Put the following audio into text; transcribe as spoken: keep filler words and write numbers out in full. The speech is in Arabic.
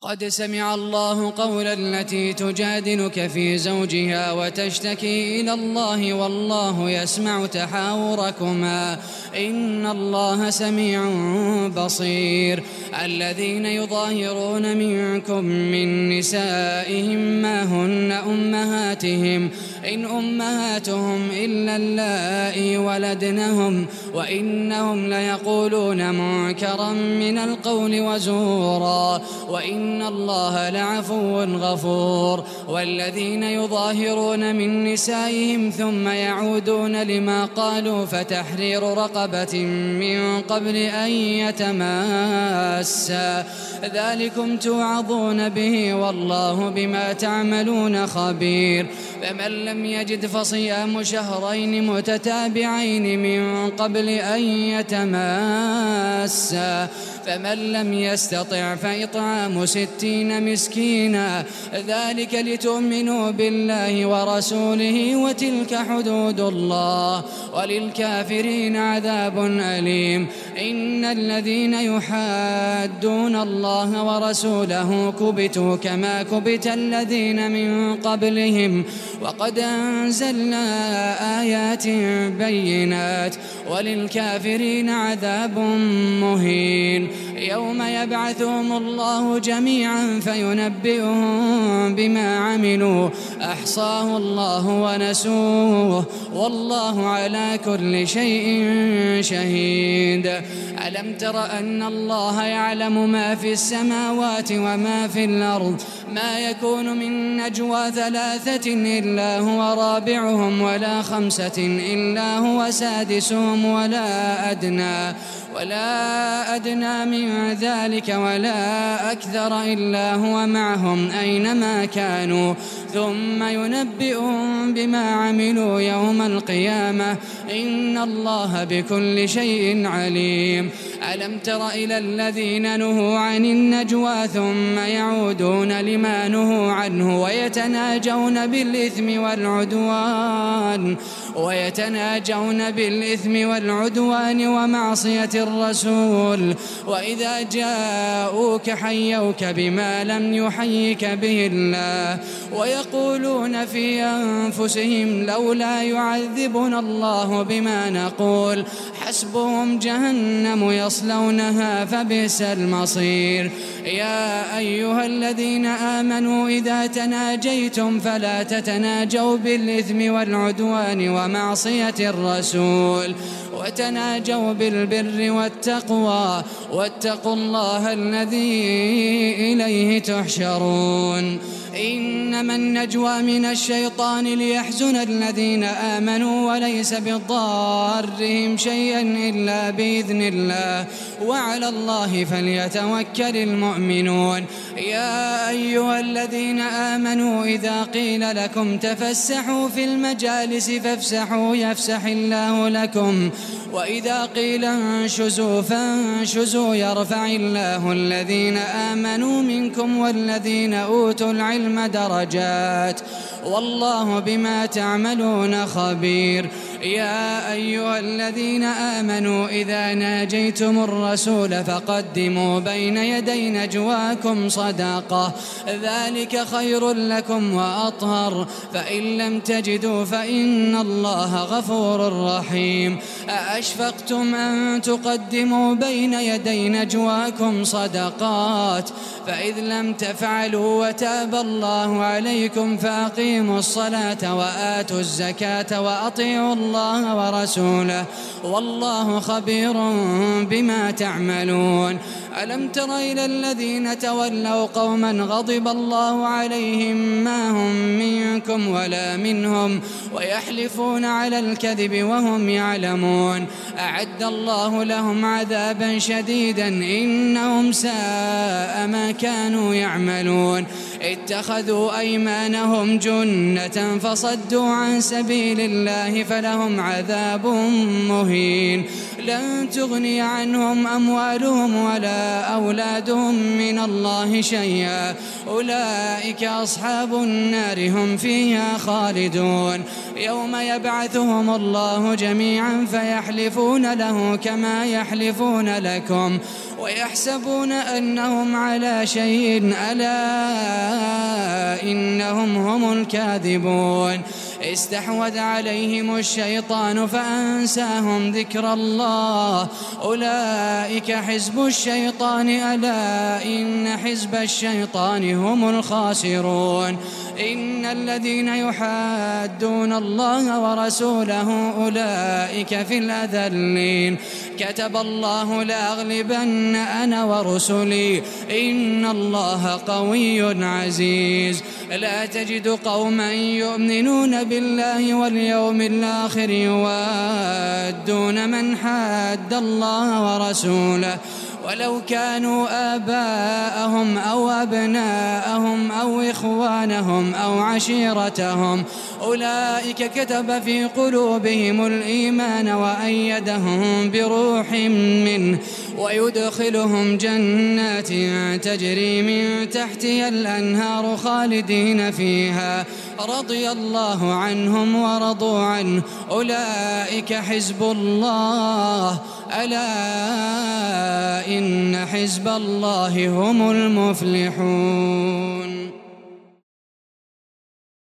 قد سمع الله قولا التي تجادلك في زوجها وتشتكي إلى الله والله يسمع تحاوركما إن الله سميع بصير. الذين يظاهرون منكم من نسائهم ما هن أمهاتهم إن أمهاتهم إلا اللائي ولدنهم وإنهم ليقولون منكرا من القول وزورا وإن الله لعفو غفور. والذين يظاهرون من نسائهم ثم يعودون لما قالوا فتحرير رقبة من قبل أن يتماسا ذلكم توعظون به والله بما تعملون خبير. فمن لم يجد فصيام شهرين متتابعين من قبل أن يتماسا فمن لم يستطع فإطعام ستين مسكينا ذلك لتؤمنوا بالله ورسوله وتلك حدود الله وللكافرين عذاب أليم. إن الذين يحادون الله ورسوله كبتوا كما كبت الذين من قبلهم وقد أنزلنا آيات بينات وللكافرين عذاب مهين. يوم يبعثهم الله جميعا فينبئهم بما عملوا أحصاه الله ونسوه والله على كل شيء شهيد. ألم تر أن الله يعلم ما في السماوات وما في الأرض ما يكون من نجوى ثلاثة إلا هو رابعهم ولا خمسة إلا هو سادسهم ولا أدنى ولا أدنى من ذلك ولا أكثر إلا هو معهم أينما كانوا ثم ينبئهم بما عملوا يوم القيامة إن الله بكل شيء عليم. ألم تر إلى الذين نهوا عن النجوى ثم يعودون لما نهوا عنه ويتناجون بالإثم والعدوان ويتناجون بالإثم والعدوان ومعصية الرسول وإذا جاءوك حيوك بما لم يحيك به الله ويقولون في أنفسهم لولا يعذبنا الله بما نقول حسبهم جهنم يصلونها فبئس المصير. يا أيها الذين آمنوا إذا تناجيتم فلا تتناجوا بالإثم والعدوان ومعصية الرسول وتناجوا بالبر والتقوى واتقوا الله الذي إليه تحشرون. إنما النجوى من الشيطان ليحزن الذين آمنوا وليس بضارهم شيئا إلا بإذن الله وعلى الله فليتوكل المؤمنون. يا أيها الذين آمنوا إذا قيل لكم تفسحوا في المجالس فافسحوا يفسح الله لكم وإذا قيل انشزوا فانشزوا يرفع الله الذين آمنوا منكم والذين أوتوا العلم درجات والله بما تعملون خبير. يا أيها الذين آمنوا إذا ناجيتم الرسول فقدموا بين يدي نجواكم صدقة ذلك خير لكم وأطهر فإن لم تجدوا فإن الله غفور رحيم. أأشفقتم أن تقدموا بين يدي نجواكم صدقات فإذ لم تفعلوا وتاب الله عليكم فأقيموا الصلاة وآتوا الزكاة وأطيعوا الله ورسوله والله خبير بما تعملون. ألم تر إلى الذين تولوا قوما غضب الله عليهم ما هم منكم ولا منهم ويحلفون على الكذب وهم يعلمون أعد الله لهم عذابا شديدا إنهم ساء ما كانوا يعملون. اتخذوا أيمانهم جنة فصدوا عن سبيل الله فلهم عذاب مهين. لن تغني عنهم أموالهم ولا أولادهم من الله شيئا أولئك أصحاب النار هم فيها خالدون. يوم يبعثهم الله جميعا فيحلفون له كما يحلفون لكم ويحسبون أنهم على شيء، ألا إنهم هم الكاذبون. استحوذ عليهم الشيطان فأنساهم ذكر الله، أولئك حزب الشيطان، ألا إن حزب الشيطان هم الخاسرون. إن الذين يحادون الله ورسوله أولئك في الأذلين. كتب الله لأغلبن أنا ورسلي، إن الله قوي عزيز. لا تجد قوما يؤمنون بالله واليوم الآخر يوادون من حاد الله ورسوله ولو كانوا آباءهم أو أبناءهم أو إخوانهم أو عشيرتهم، أولئك كتب في قلوبهم الإيمان وأيدهم بروح منه ويدخلهم جنات تجري من تحتها الأنهار خالدين فيها، رضي الله عنهم ورضوا عنه، أولئك حزب الله، ألا إن حزب الله هم المفلحون.